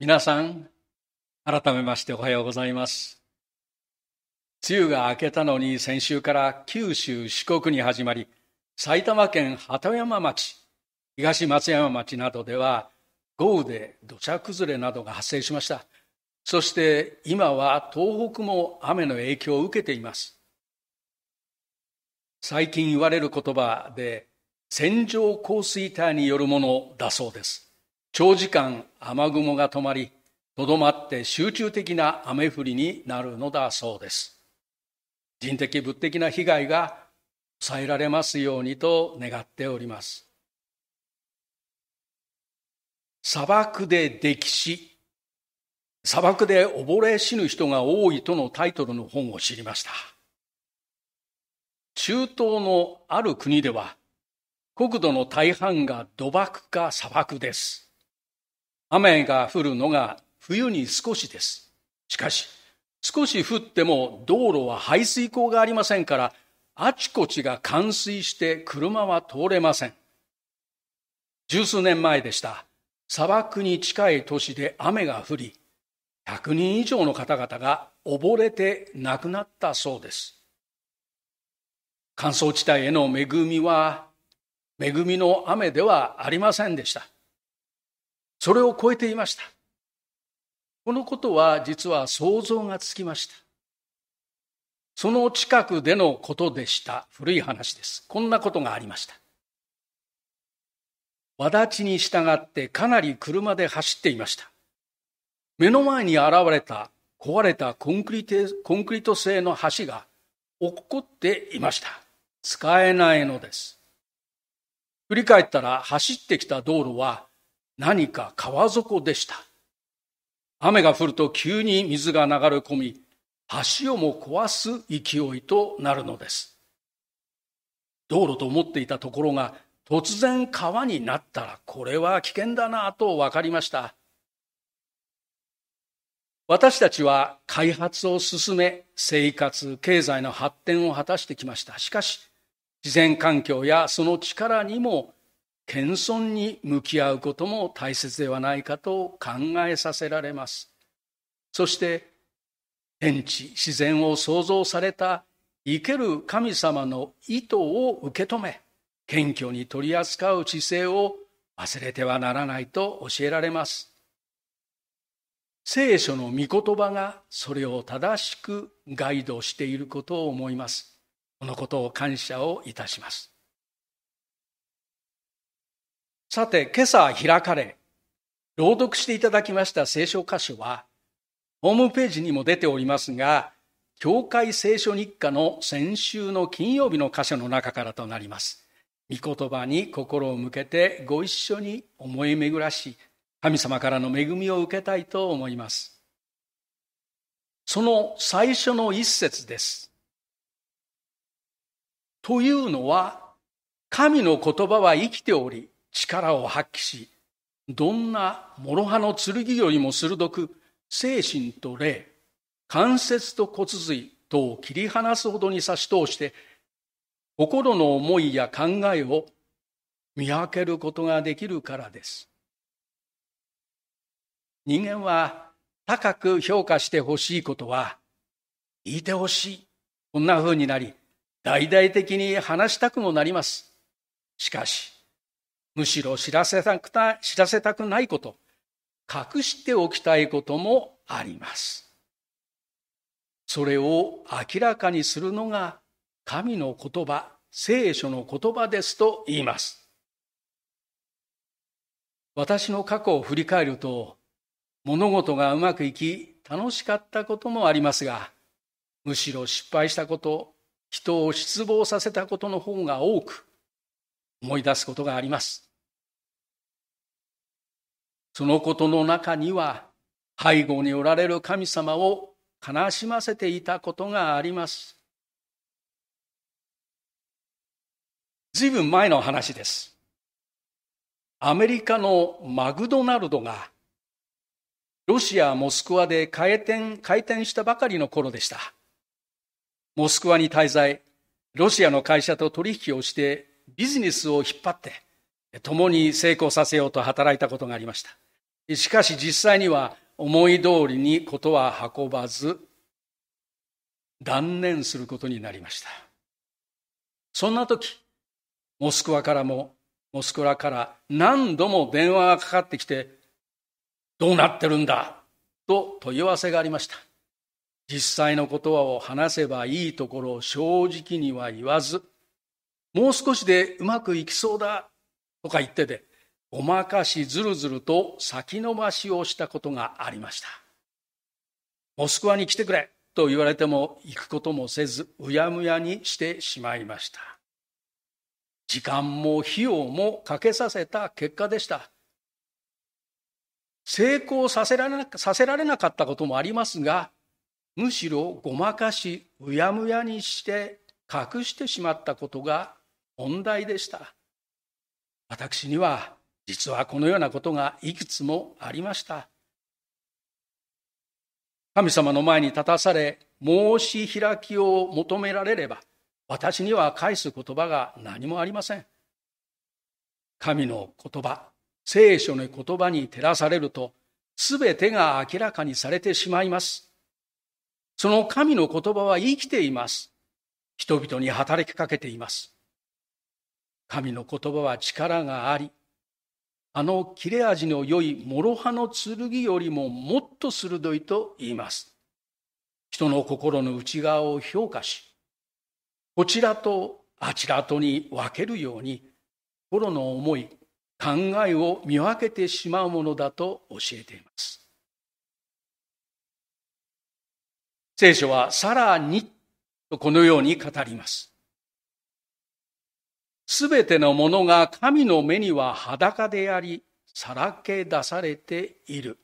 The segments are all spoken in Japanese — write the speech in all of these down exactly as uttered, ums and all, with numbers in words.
皆さん、改めましておはようございます。梅雨が明けたのに先週から九州、四国に始まり、埼玉県鳩山町、東松山町などでは豪雨で土砂崩れなどが発生しました。そして今は東北も雨の影響を受けています。最近言われる言葉で線状降水帯によるものだそうです。長時間雨雲が止まり、とどまって集中的な雨降りになるのだそうです。人的物的な被害が抑えられますようにと願っております。砂漠で溺死、砂漠で溺れ死ぬ人が多いとのタイトルの本を知りました。中東のある国では、国土の大半が土漠か砂漠です。雨が降るのが冬に少しです。しかし、少し降っても道路は排水溝がありませんから、あちこちが冠水して車は通れません。十数年前でした。砂漠に近い都市で雨が降り、ひゃくにん以上の方々が溺れて亡くなったそうです。乾燥地帯への恵みは、恵みの雨ではありませんでした。それを超えていました。このことは実は想像がつきました。その近くでのことでした。古い話です。こんなことがありました。轍に従ってかなり車で走っていました。目の前に現れた壊れたコンクリート、コンクリート製の橋が落っこっていました。使えないのです。振り返ったら走ってきた道路は何か川底でした。雨が降ると急に水が流れ込み、橋をも壊す勢いとなるのです。道路と思っていたところが突然川になったら、これは危険だなと分かりました。私たちは開発を進め、生活、経済の発展を果たしてきました。しかし、自然環境やその力にも謙遜に向き合うことも大切ではないかと考えさせられます。そして天地自然を創造された生ける神様の意図を受け止め、謙虚に取り扱う姿勢を忘れてはならないと教えられます。聖書の御言葉がそれを正しくガイドしていることを思います。このことを感謝をいたします。さて、今朝開かれ、朗読していただきました聖書箇所は、ホームページにも出ておりますが、教会聖書日課の先週の金曜日の箇所の中からとなります。御言葉に心を向けてご一緒に思い巡らし、神様からの恵みを受けたいと思います。その最初の一節です。というのは、神の言葉は生きており、力を発揮し、どんな諸刃の剣よりも鋭く、精神と霊、関節と骨髄とを切り離すほどに差し通して、心の思いや考えを見分けることができるからです。人間は高く評価してほしいことは、言いてほしい。こんな風になり、大々的に話したくもなります。しかし、むしろ知らせたくな、知らせたくないこと、隠しておきたいこともあります。それを明らかにするのが神の言葉、聖書の言葉ですと言います。私の過去を振り返ると、物事がうまくいき、楽しかったこともありますが、むしろ失敗したこと、人を失望させたことの方が多く、思い出すことがあります。そのことの中には、背後におられる神様を悲しませていたことがあります。ずいぶん前の話です。アメリカのマクドナルドが、ロシア・モスクワで開店、開店したばかりの頃でした。モスクワに滞在、ロシアの会社と取引をしてビジネスを引っ張って共に成功させようと働いたことがありました。 しかし実際には思い通りにことは運ばず、断念することになりました。そんな時、モスクワからも、モスクワから何度も電話がかかってきて、どうなってるんだと問い合わせがありました。実際のことを話せばいいところを正直には言わず、もう少しでうまくいきそうだとか言ってで、ごまかしずるずると先延ばしをしたことがありました。モスクワに来てくれと言われても行くこともせず、うやむやにしてしまいました。時間も費用もかけさせた結果でした。成功させられな、させられなかったこともありますが、むしろごまかし、うやむやにして隠してしまったことが問題でした。私には実はこのようなことがいくつもありました。神様の前に立たされ、申し開きを求められれば、私には返す言葉が何もありません。神の言葉、聖書の言葉に照らされると、すべてが明らかにされてしまいます。その神の言葉は生きています。人々に働きかけています。神の言葉は力があり、あの切れ味の良い諸刃の剣よりももっと鋭いと言います。人の心の内側を評価し、こちらとあちらとに分けるように、心の思い、考えを見分けてしまうものだと教えています。聖書はさらにとこのように語ります。すべてのものが神の目には裸であり、さらけ出されている。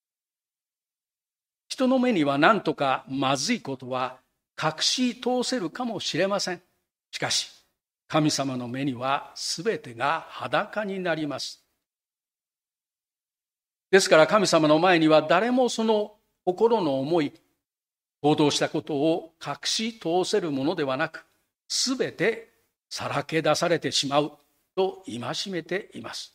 人の目には何とかまずいことは隠し通せるかもしれません。しかし、神様の目にはすべてが裸になります。ですから神様の前には誰もその心の思い、行動したことを隠し通せるものではなく、すべてさらけ出されてしまうと戒めています。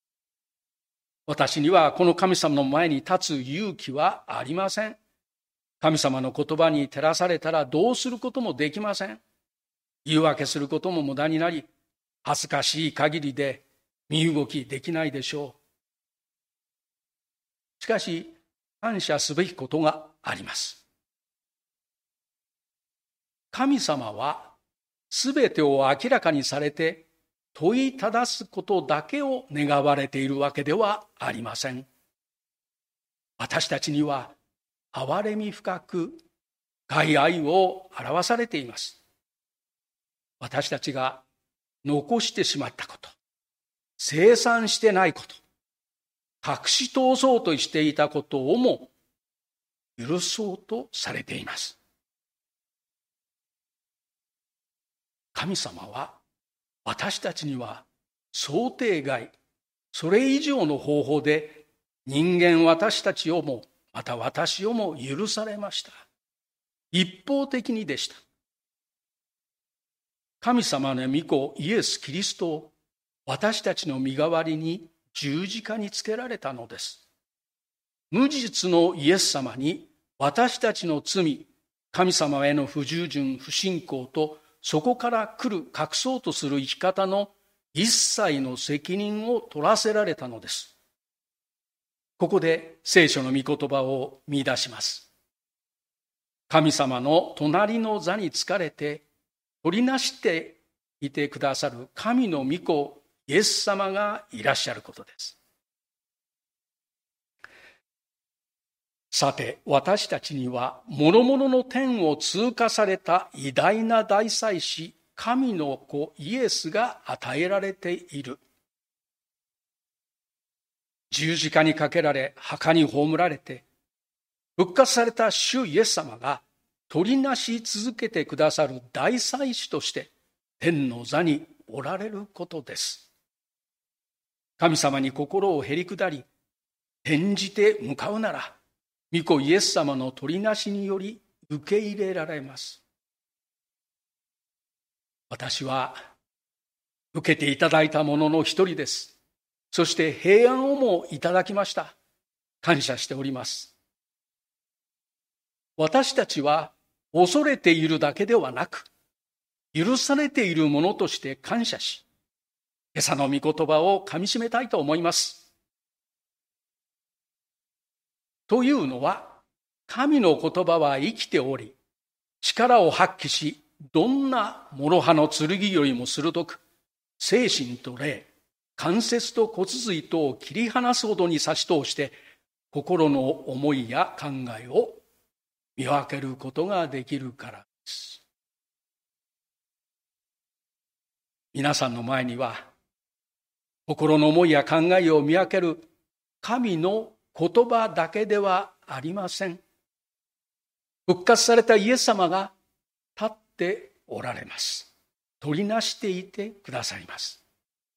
私にはこの神様の前に立つ勇気はありません。神様の言葉に照らされたらどうすることもできません。言い訳することも無駄になり、恥ずかしい限りで身動きできないでしょう。しかし、感謝すべきことがあります。神様はすべてを明らかにされて問いただすことだけを願われているわけではありません。私たちには憐れみ深く深い愛を表されています。私たちが残してしまったこと、清算してないこと、隠し通そうとしていたことをも許そうとされています。神様は私たちには想定外、それ以上の方法で人間私たちをも、また私をも許されました。一方的にでした。神様の御子イエス・キリストを私たちの身代わりに十字架につけられたのです。無実のイエス様に私たちの罪、神様への不従順、不信仰とそこから来る隠そうとする生き方の一切の責任を取らせられたのです。ここで聖書の御言葉を見出します。神様の隣の座に疲れて取りなしていてくださる神の御子イエス様がいらっしゃることです。さて、私たちには諸々の天を通過された偉大な大祭司、神の子イエスが与えられている。十字架にかけられ、墓に葬られて、復活された主イエス様が取りなし続けてくださる大祭司として天の座におられることです。神様に心をへり下り、転じて向かうなら、御子イエス様の取りなしにより受け入れられます。私は受けていただいたものの一人です。そして平安をもいただきました。 感謝しております。私たちは恐れているだけではなく、許されているものとして感謝し、今朝の御言葉をかみしめたいと思います。というのは、神の言葉は生きており、力を発揮し、どんな諸刃の剣よりも鋭く、精神と霊、関節と骨髄とを切り離すほどに差し通して、心の思いや考えを見分けることができるからです。皆さんの前には、心の思いや考えを見分ける神の言葉だけではありません。復活されたイエス様が立っておられます。取りなしていてくださいます。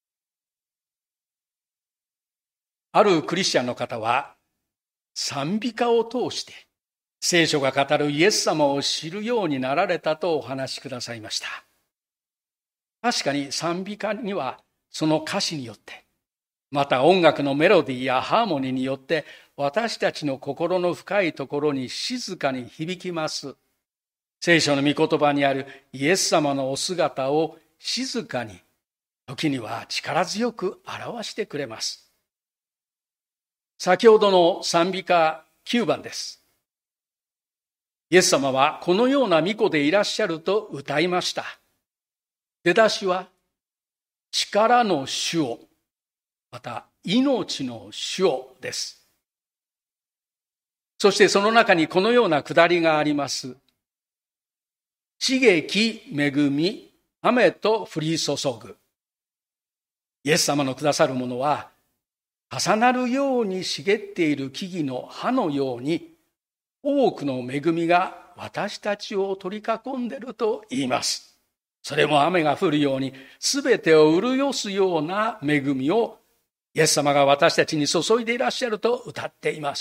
あるクリスチャンの方は、賛美歌を通して聖書が語るイエス様を知るようになられたとお話しくださいました。確かに賛美歌にはその歌詞によって、また音楽のメロディーやハーモニーによって私たちの心の深いところに静かに響きます。聖書の御言葉にあるイエス様のお姿を静かに、時には力強く表してくれます。先ほどの賛美歌きゅうばんです。イエス様はこのような御子でいらっしゃると歌いました。出だしは、力の主を、また命の主をです。そしてその中にこのようなくだりがあります。刺激、恵み、雨と降り注ぐ。イエス様のくださるものは、重なるように茂っている木々の葉のように、多くの恵みが私たちを取り囲んでいると言います。それも雨が降るように、すべてを潤すような恵みを、イエス様が私たちに注いでいらっしゃると歌っています。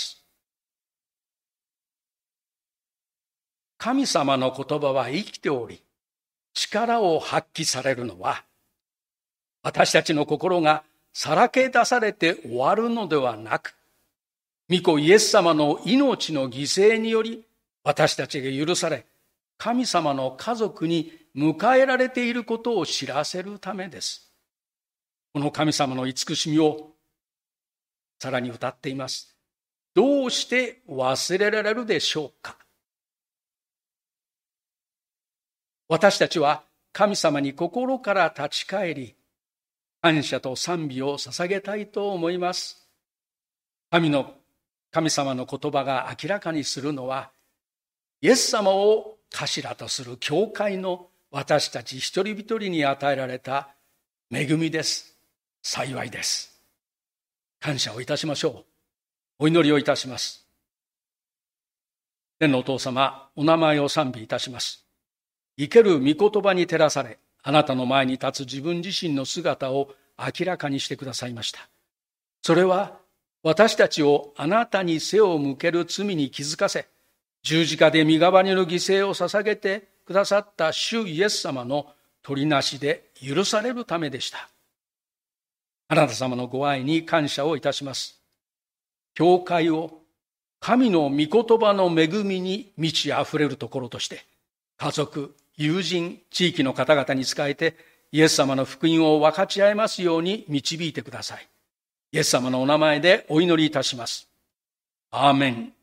神様の言葉は生きており、力を発揮されるのは、私たちの心がさらけ出されて終わるのではなく、御子イエス様の命の犠牲により、私たちが許され、神様の家族に迎えられていることを知らせるためです。この神様の慈しみをさらに歌っています。どうして忘れられるでしょうか。私たちは神様に心から立ち返り、感謝と賛美を捧げたいと思います。神の、神様の言葉が明らかにするのは、イエス様を頭とする教会の私たち一人一人に与えられた恵みです。幸いです。感謝をいたしましょう。お祈りをいたします。天のお父様、お名前を賛美いたします。生ける御言葉に照らされ、あなたの前に立つ自分自身の姿を明らかにしてくださいました。それは私たちをあなたに背を向ける罪に気づかせ、十字架で身代わりの犠牲を捧げてくださった主イエス様の取りなしで許されるためでした。あなた様のご愛に感謝をいたします。教会を神の御言葉の恵みに満ち溢れるところとして、家族、友人、地域の方々に仕えて、イエス様の福音を分かち合えますように導いてください。イエス様のお名前でお祈りいたします。アーメン。